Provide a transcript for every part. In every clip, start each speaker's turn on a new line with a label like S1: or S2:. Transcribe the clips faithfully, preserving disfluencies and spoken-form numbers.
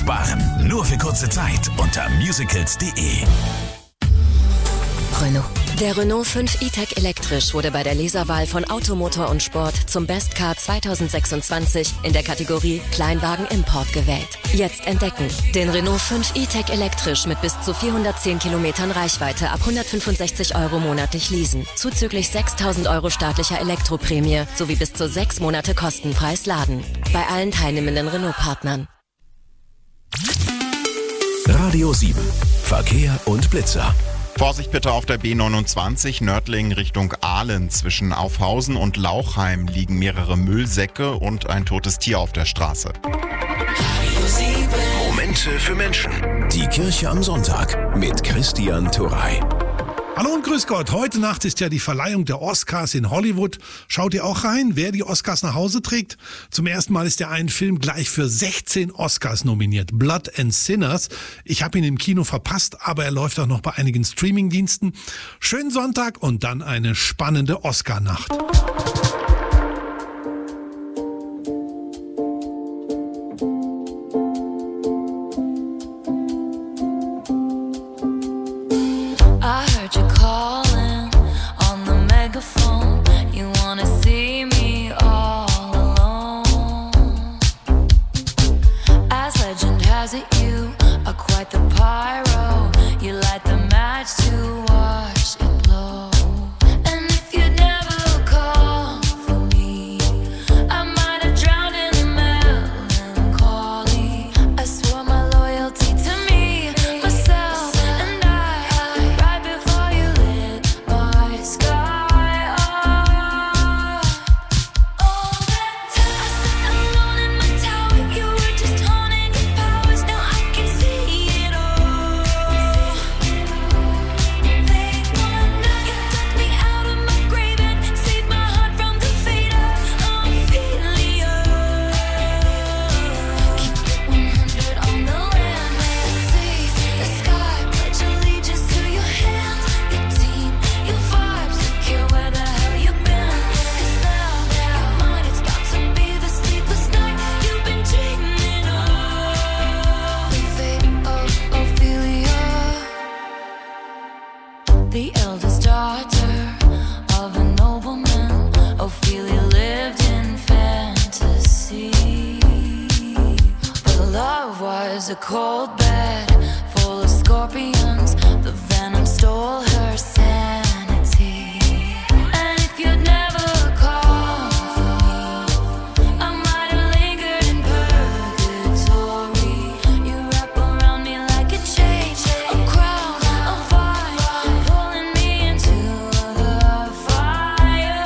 S1: sparen. Nur für kurze Zeit unter musicals punkt de.
S2: Renault. Der Renault fünf E-Tech elektrisch wurde bei der Leserwahl von Automotor und Sport zum Best Car zwanzig sechsundzwanzig in der Kategorie Kleinwagen Import gewählt. Jetzt entdecken. Den Renault fünf E-Tech elektrisch mit bis zu vierhundertzehn Kilometern Reichweite ab hundertfünfundsechzig Euro monatlich leasen. Zuzüglich sechstausend Euro staatlicher Elektroprämie sowie bis zu sechs Monate kostenfreies Laden. Bei allen teilnehmenden Renault-Partnern.
S1: Radio sieben. Verkehr und Blitzer.
S3: Vorsicht bitte auf der B neunundzwanzig Nördlingen Richtung Aalen. Zwischen Aufhausen und Lauchheim liegen mehrere Müllsäcke und ein totes Tier auf der Straße.
S1: Momente für Menschen. Die Kirche am Sonntag mit Christian Turrey.
S4: Hallo und grüß Gott. Heute Nacht ist ja die Verleihung der Oscars in Hollywood. Schaut ihr auch rein, wer die Oscars nach Hause trägt? Zum ersten Mal ist der ein Film gleich für sechzehn Oscars nominiert. Blood and Sinners. Ich habe ihn im Kino verpasst, aber er läuft auch noch bei einigen Streamingdiensten. Schönen Sonntag und dann eine spannende Oscar-Nacht.
S5: A cold bed full of scorpions. The venom stole her sanity. And if you'd never called for me, I might have lingered in purgatory. You wrap around me like a chain, a crown, a fire, pulling me into the fire.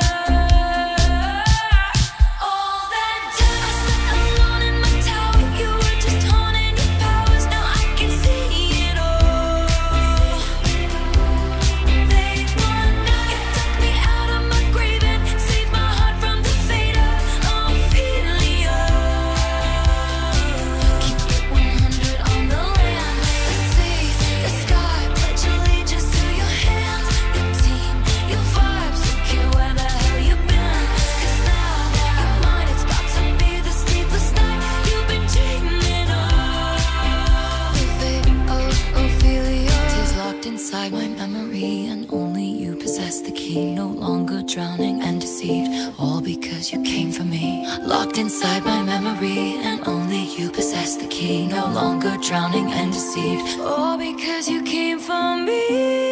S5: All that time I sat alone in my tower, you were just haunting. Inside my memory, and only you possess the key. No longer drowning and deceived, all because you came for me. Locked inside my memory, and only you possess the key. No longer drowning and deceived, all because you came for me.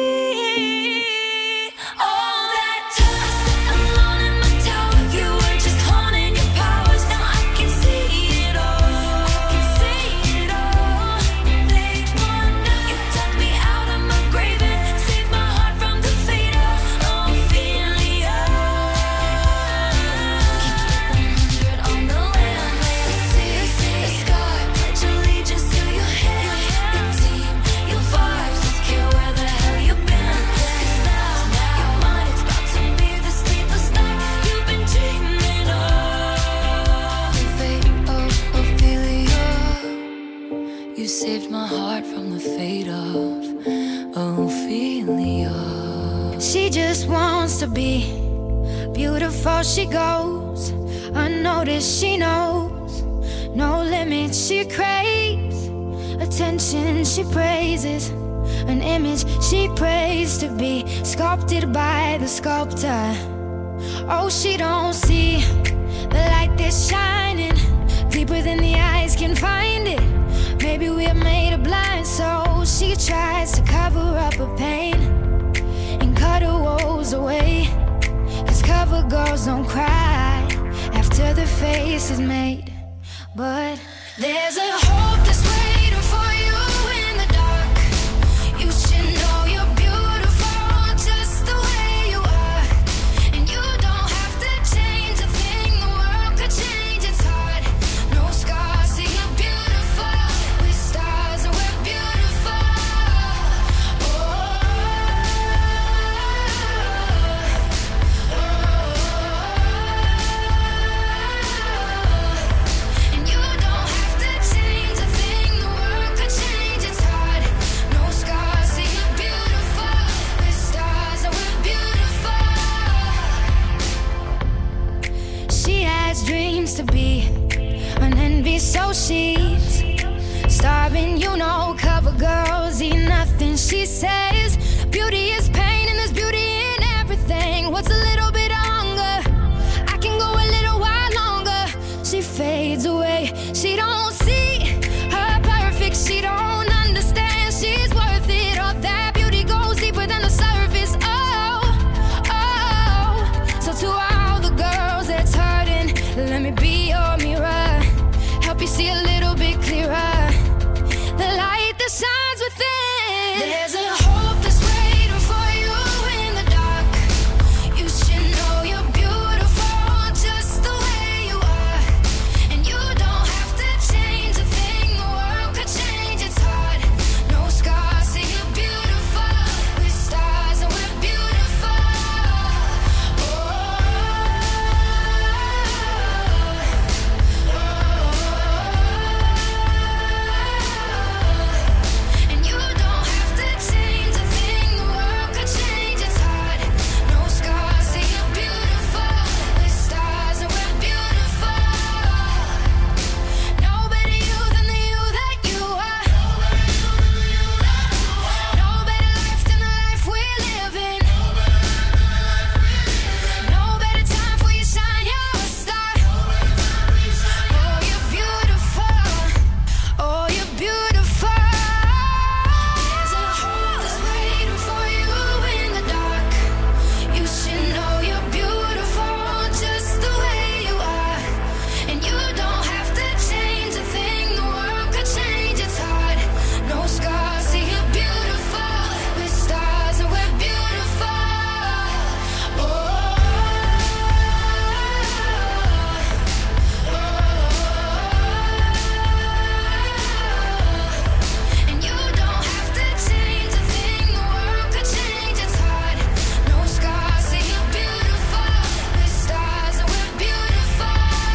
S5: You saved my heart from the fate of Ophelia.
S6: She just wants to be beautiful, she goes unnoticed, she knows no limits, she craves attention she praises, an image she prays to be sculpted by the sculptor. Oh, she don't see the light that's shining deeper than the eyes can find it. Maybe we're made of blind, so she tries to cover up her pain and cut her woes away. 'Cause cover girls don't cry after the face is made. But there's a hope that's waiting for you in the dark. You should know you're beautiful just the way you are. And you don't have to change a thing, the world could change its heart. No scars, see you're beautiful. With stars and we're beautiful. Oh, oh, oh, oh. And you don't have to change a thing, the world could change its heart. No scars, see you're beautiful. With stars and we're beautiful. She has dreams to be an envy, so she's starving, you know. Cover girls eat nothing, she says. Beauty is pain and there's beauty in everything. What's a little bit of hunger? I can go a little while longer. She fades away, she don't see her perfect, she don't understand she's worth it. All that beauty goes deeper than the surface. Oh, oh. So to all the girls that's hurting, let me be your mirror, help you see a little bit clearer, the light that shines within. There's a hope that's waiting for you in the dark. You should know you're beautiful just the way you are. And you don't have to change a thing, the world could change its heart. No scars, see you're beautiful. With stars and we're beautiful. Oh, oh, oh. And you don't have to change a thing, the world could change its heart. No scars, see you're beautiful. With stars and we're beautiful. No better you than the you that you are. No better life than the life we're living. No better time for you shine, you're a star. Oh, you're beautiful. Oh, you're beautiful. There's a hope that's waiting for you in the dark. You should know you're beautiful just the way you are. And you don't have to change a thing, the world could change its heart. No scars, see you're beautiful. With stars and we're beautiful. Oh, oh, oh. And you don't have to change a thing, the world could change its heart. No scars, see you're beautiful. With stars and we're beautiful.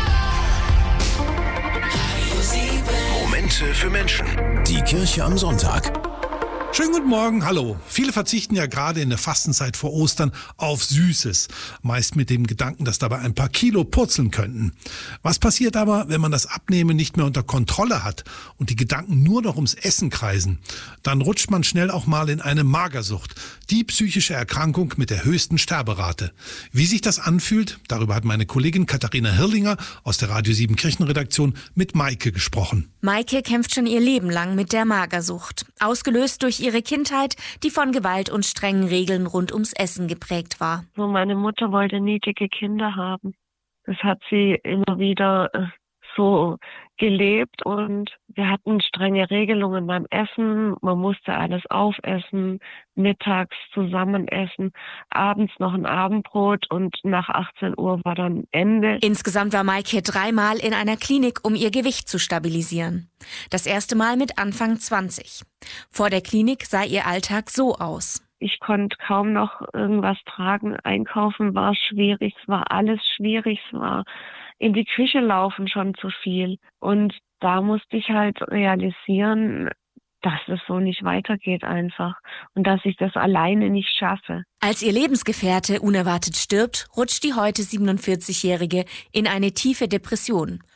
S1: Momente für Menschen. Die Kirche am Sonntag.
S4: Schönen guten Morgen, hallo. Viele verzichten ja gerade in der Fastenzeit vor Ostern auf Süßes. Meist mit dem Gedanken, dass dabei ein paar Kilo purzeln könnten. Was passiert aber, wenn man das Abnehmen nicht mehr unter Kontrolle hat und die Gedanken nur noch ums Essen kreisen? Dann rutscht man schnell auch mal in eine Magersucht. Die psychische Erkrankung mit der höchsten Sterberate. Wie sich das anfühlt, darüber hat meine Kollegin Katharina Hirlinger aus der Radio sieben Kirchenredaktion mit Maike gesprochen.
S7: Maike kämpft schon ihr Leben lang mit der Magersucht. Ausgelöst durch ihre Kindheit, die von Gewalt und strengen Regeln rund ums Essen geprägt war.
S8: So, meine Mutter wollte nie dicke Kinder haben. Das hat sie immer wieder äh, so gelebt und wir hatten strenge Regelungen beim Essen. Man musste alles aufessen, mittags zusammen essen, abends noch ein Abendbrot und nach achtzehn Uhr war dann Ende.
S7: Insgesamt war Maike dreimal in einer Klinik, um ihr Gewicht zu stabilisieren. Das erste Mal mit Anfang zwanzig. Vor der Klinik sah ihr Alltag so aus.
S8: Ich konnte kaum noch irgendwas tragen. Einkaufen war schwierig, es war alles schwierig, es war in die Küche laufen schon zu viel. Und da musste ich halt realisieren, dass es so nicht weitergeht einfach und dass ich das alleine nicht schaffe.
S7: Als ihr Lebensgefährte unerwartet stirbt, rutscht die heute siebenundvierzigjährige in eine tiefe Depression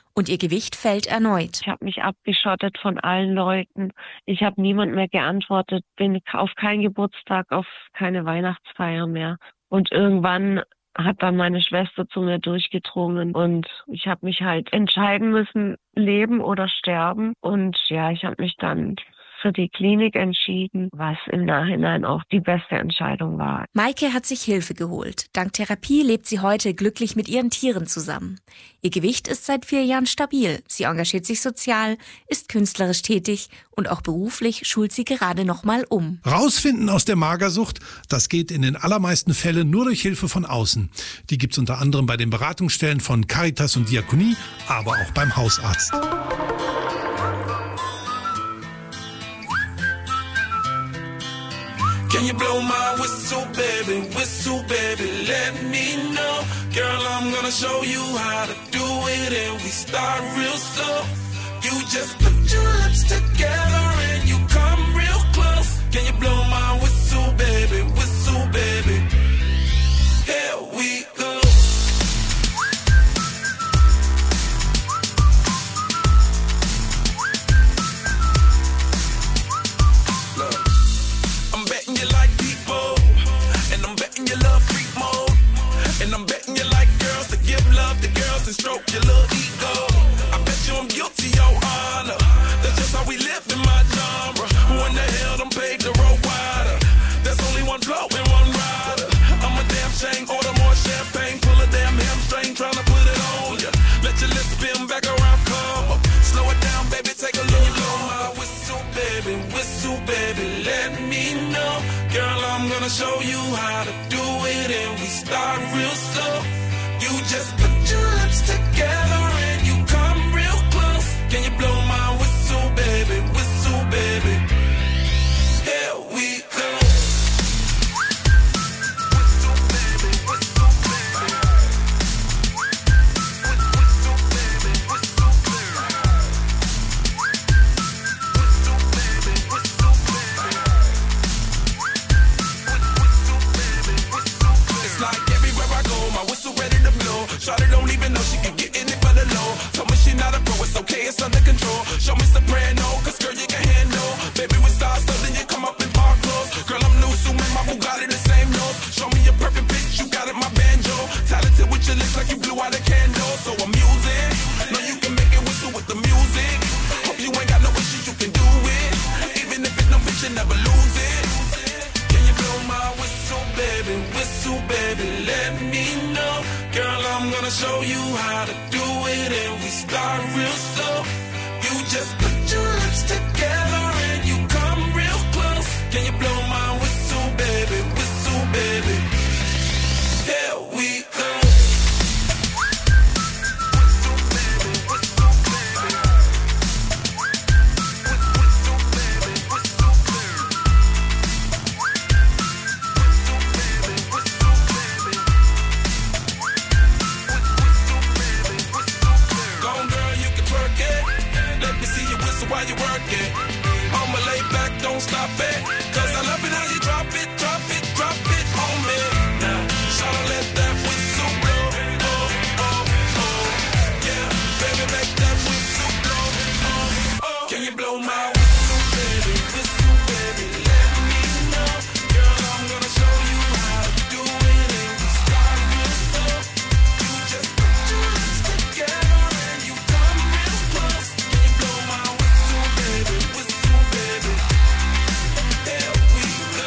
S7: Und ihr Gewicht fällt erneut.
S8: Ich habe mich abgeschottet von allen Leuten. Ich habe niemand mehr geantwortet, bin auf keinen Geburtstag, auf keine Weihnachtsfeier mehr. Und irgendwann hat dann meine Schwester zu mir durchgedrungen und ich habe mich halt entscheiden müssen, leben oder sterben. Und ja, ich habe mich dann für die Klinik entschieden, was im Nachhinein auch die beste Entscheidung war.
S7: Maike hat sich Hilfe geholt. Dank Therapie lebt sie heute glücklich mit ihren Tieren zusammen. Ihr Gewicht ist seit vier Jahren stabil. Sie engagiert sich sozial, ist künstlerisch tätig und auch beruflich schult sie gerade noch mal um.
S4: Rausfinden aus der Magersucht, das geht in den allermeisten Fällen nur durch Hilfe von außen. Die gibt's unter anderem bei den Beratungsstellen von Caritas und Diakonie, aber auch beim Hausarzt.
S9: Can you blow my whistle, baby, whistle, baby, let me know. Girl, I'm gonna show you how to do it and we start real slow. You just put your lips together and you come real close. Can you blow my whistle, baby, whistle, baby? Here we go. And stroke your little ego. I bet you I'm guilty, your honor. That's just how we live in my genre. Who in the hell done paved the road wider? There's only one flow and one rider. I'm a damn shame, order more champagne, pull a damn hamstring, tryna put it on ya. Let your lips spin back around, come up. Slow it down, baby, take a look. Blow my whistle, baby, whistle, baby, let me know. Girl, I'm gonna show you how to do it and we start real slow. You just put your lips together and you come real close. Can you blow my whistle, baby, whistle, baby? Here we go. Whistle, baby, whistle, baby. Whistle, baby, whistle, baby. Whistle, baby, whistle, baby. Whistle, baby, whistle, baby. It's like everywhere I go, my whistle ready to blow. Shawty don't even know she can get in it for the low. Told me she not a pro, it's okay, it's under control. Show me soprano, cause girl you can handle. Baby with stars, so then you come up in park clothes. Girl I'm new, so my Bugatti the same nose. Show me a perfect pitch, you got it, my banjo. Talented with your lips like you blew out a candle. So I'm using, know you can make it whistle with the music. Hope you ain't got no issues, you can do it. Even if it's no bitch, you never lose it. Can you blow my whistle, baby, whistle, baby, let me know. Girl, I'm gonna show you how to do it and we start real slow. You just put your lips together and you come real close. Can you blow my whistle, baby, whistle, baby? Here we go. Whistle, baby, whistle, baby. Whistle, baby, whistle, baby. Whistle, baby, whistle, baby. Go on, girl, you can twerk it. Let me see you whistle while you work it. I'ma lay back, don't stop it. Cause I love it how you drop it, drop it, drop it on me. Now, shawty, let that whistle blow. Oh, oh, oh. Yeah, baby, make that whistle blow. Oh, oh. Can you blow my whistle, baby? Whistle, baby, let me know. Girl, I'm gonna show you how to do it and we start real slow. You just put your lips together and you come real close. Can you blow my whistle, baby, whistle, baby? Here we go.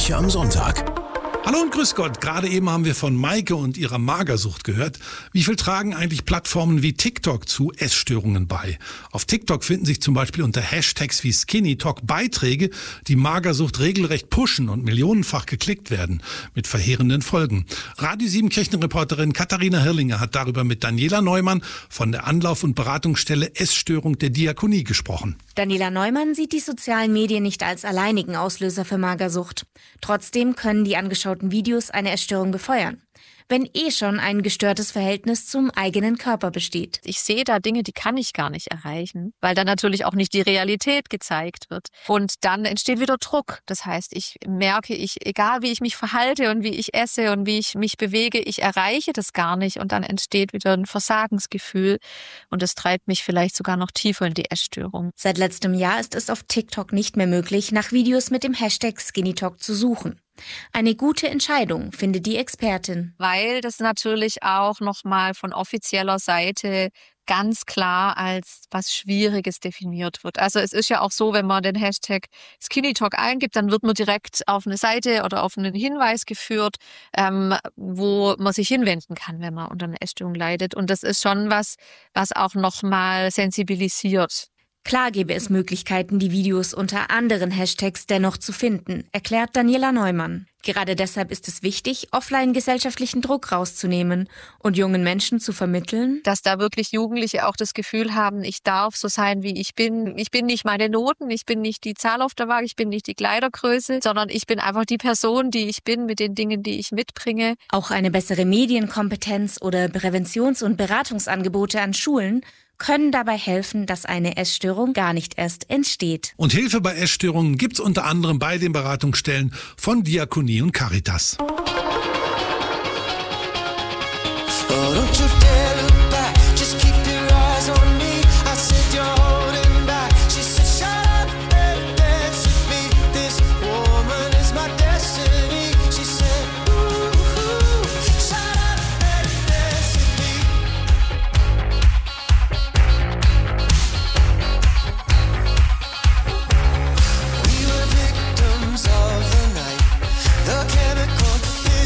S1: Kirche am Sonntag.
S4: Hallo und grüß Gott. Gerade eben haben wir von Maike und ihrer Magersucht gehört. Wie viel tragen eigentlich Plattformen wie TikTok zu Essstörungen bei? Auf TikTok finden sich zum Beispiel unter Hashtags wie SkinnyTalk Beiträge, die Magersucht regelrecht pushen und millionenfach geklickt werden, mit verheerenden Folgen. Radio sieben Kirchenreporterin Katharina Hirlinger hat darüber mit Daniela Neumann von der Anlauf- und Beratungsstelle Essstörung der Diakonie gesprochen.
S7: Daniela Neumann sieht die sozialen Medien nicht als alleinigen Auslöser für Magersucht. Trotzdem können die angeschauten Videos eine Essstörung befeuern, wenn eh schon ein gestörtes Verhältnis zum eigenen Körper besteht.
S10: Ich sehe da Dinge, die kann ich gar nicht erreichen, weil dann natürlich auch nicht die Realität gezeigt wird. Und dann entsteht wieder Druck. Das heißt, ich merke, ich, egal wie ich mich verhalte und wie ich esse und wie ich mich bewege, ich erreiche das gar nicht. Und dann entsteht wieder ein Versagensgefühl. Und das treibt mich vielleicht sogar noch tiefer in die Essstörung.
S7: Seit letztem Jahr ist es auf TikTok nicht mehr möglich, nach Videos mit dem Hashtag SkinnyTalk zu suchen. Eine gute Entscheidung, findet die Expertin.
S10: Weil das natürlich auch nochmal von offizieller Seite ganz klar als was Schwieriges definiert wird. Also es ist ja auch so, wenn man den Hashtag SkinnyTalk eingibt, dann wird man direkt auf eine Seite oder auf einen Hinweis geführt, ähm, wo man sich hinwenden kann, wenn man unter einer Essstörung leidet. Und das ist schon was, was auch nochmal sensibilisiert.
S7: Klar gäbe es Möglichkeiten, die Videos unter anderen Hashtags dennoch zu finden, erklärt Daniela Neumann. Gerade deshalb ist es wichtig, offline gesellschaftlichen Druck rauszunehmen und jungen Menschen zu vermitteln,
S10: dass da wirklich Jugendliche auch das Gefühl haben, ich darf so sein, wie ich bin. Ich bin nicht meine Noten, ich bin nicht die Zahl auf der Waage, ich bin nicht die Kleidergröße, sondern ich bin einfach die Person, die ich bin, mit den Dingen, die ich mitbringe.
S7: Auch eine bessere Medienkompetenz oder Präventions- und Beratungsangebote an Schulen können dabei helfen, dass eine Essstörung gar nicht erst entsteht.
S4: Und Hilfe bei Essstörungen gibt's unter anderem bei den Beratungsstellen von Diakonie und Caritas.
S9: The chemical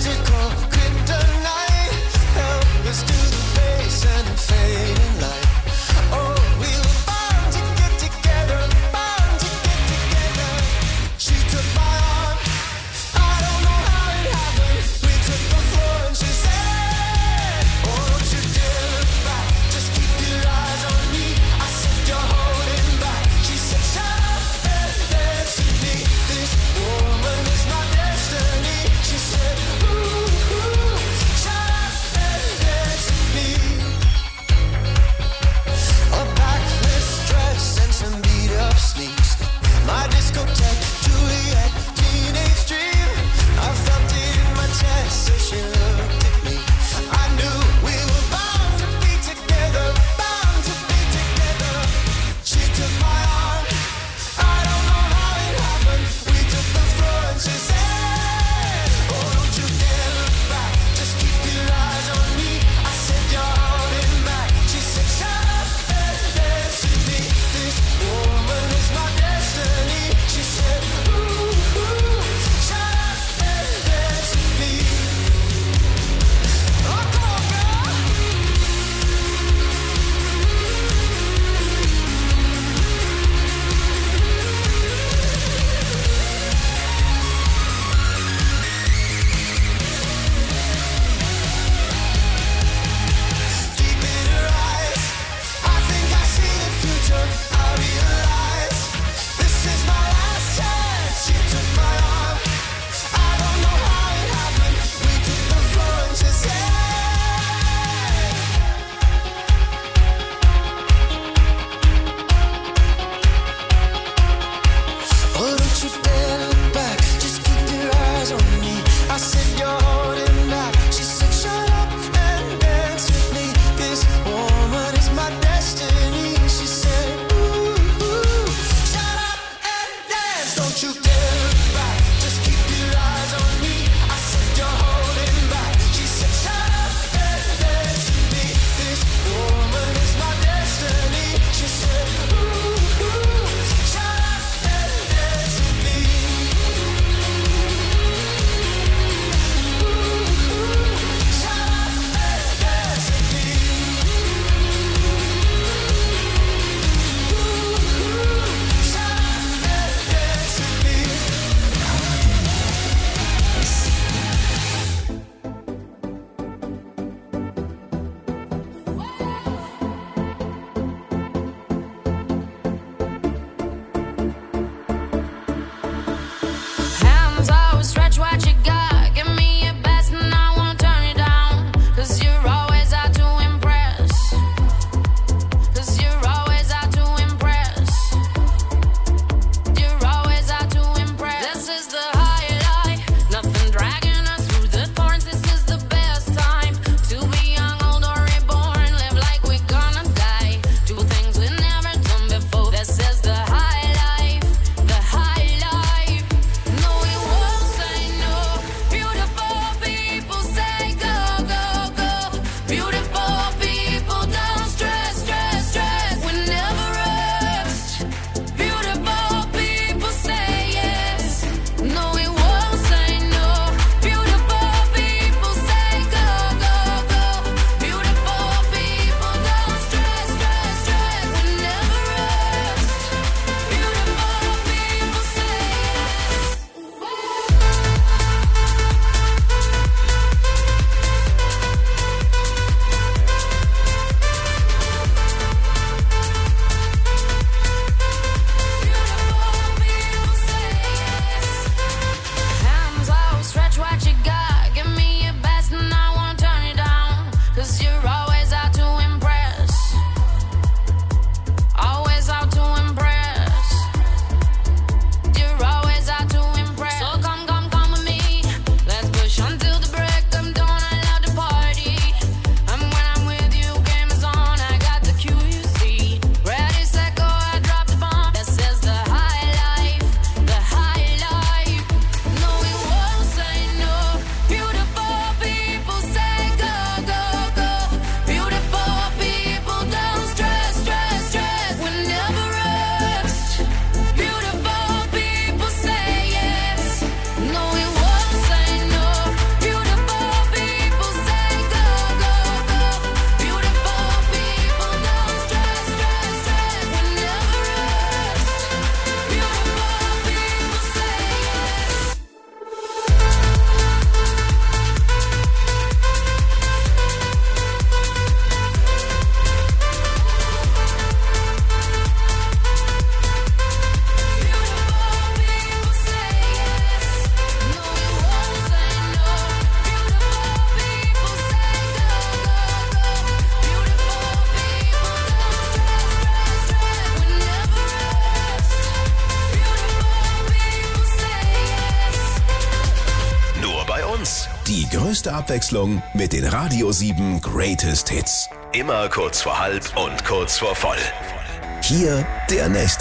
S1: Die größte Abwechslung mit den Radio sieben Greatest Hits. Immer kurz vor halb und kurz vor voll. Hier der nächste.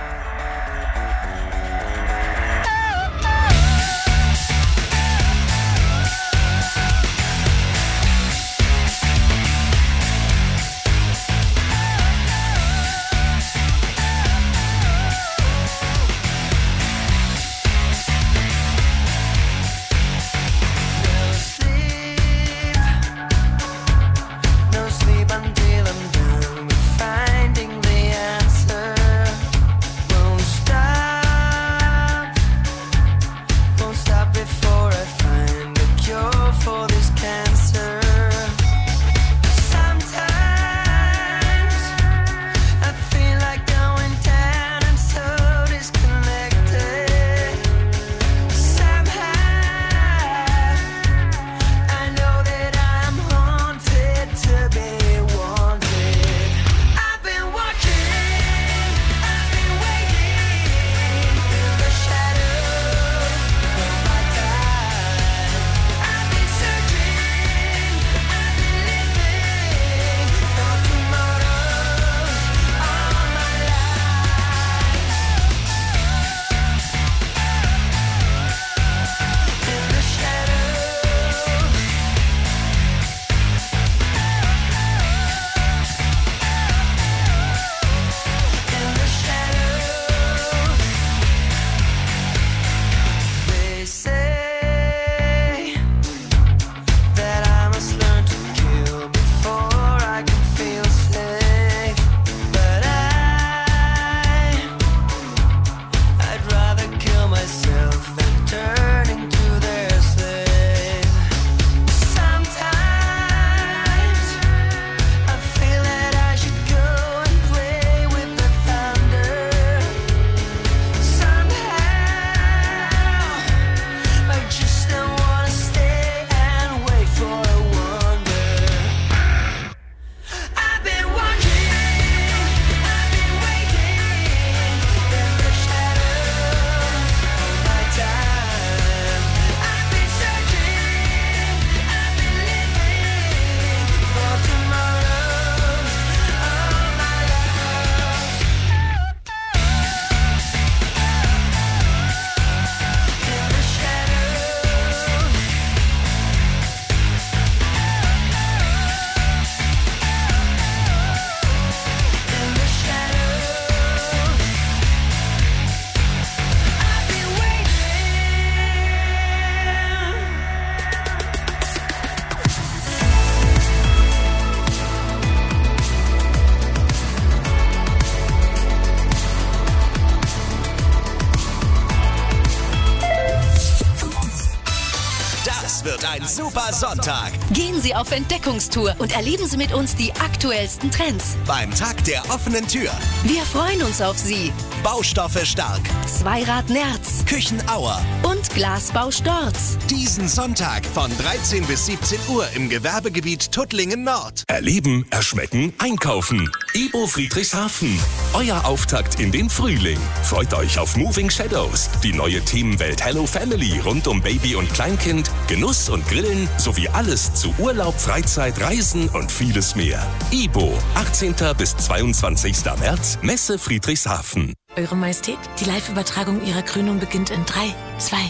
S11: Ein super Sonntag.
S2: Gehen Sie auf Entdeckungstour und erleben Sie mit uns die aktuellsten Trends.
S11: Beim Tag der offenen Tür.
S2: Wir freuen uns auf Sie.
S11: Baustoffe Stark.
S2: Zweirad Nerz.
S11: Küchenauer.
S2: Und Glasbau Storz.
S11: Diesen Sonntag von dreizehn bis siebzehn Uhr im Gewerbegebiet Tuttlingen Nord.
S12: Erleben, erschmecken, einkaufen. Ibo Friedrichshafen. Euer Auftakt in den Frühling. Freut euch auf Moving Shadows. Die neue Themenwelt Hello Family rund um Baby und Kleinkind. Genuss und Grillen sowie alles zu Urlaub, Freizeit, Reisen und vieles mehr. Ibo, achtzehnten bis zweiundzwanzigsten März, Messe Friedrichshafen.
S13: Eure Majestät, die Live-Übertragung Ihrer Krönung beginnt in drei, zwei.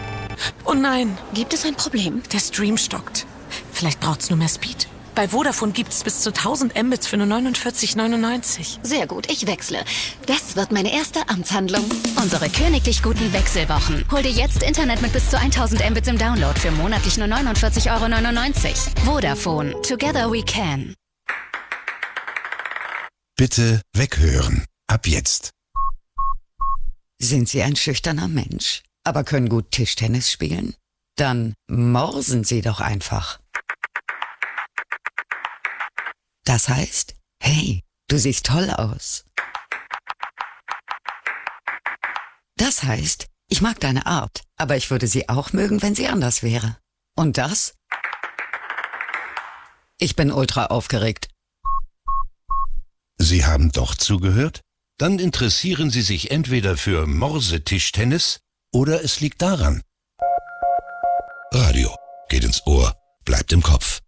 S13: Oh nein.
S14: Gibt es ein Problem?
S13: Der Stream stockt. Vielleicht braucht's nur mehr Speed. Bei Vodafone gibt's bis zu tausend Mbits für nur neunundvierzig neunundneunzig.
S14: Sehr gut, ich wechsle. Das wird meine erste Amtshandlung.
S2: Unsere königlich guten Wechselwochen. Hol dir jetzt Internet mit bis zu tausend Mbits im Download für monatlich nur neunundvierzig neunundneunzig Euro. Vodafone. Together we can.
S15: Bitte weghören. Ab jetzt.
S16: Sind Sie ein schüchterner Mensch, aber können gut Tischtennis spielen? Dann morsen Sie doch einfach. Das heißt, hey, du siehst toll aus. Das heißt, ich mag deine Art, aber ich würde sie auch mögen, wenn sie anders wäre. Und das? Ich bin ultra aufgeregt.
S15: Sie haben doch zugehört? Dann interessieren Sie sich entweder für Morsetischtennis oder es liegt daran. Radio geht ins Ohr, bleibt im Kopf.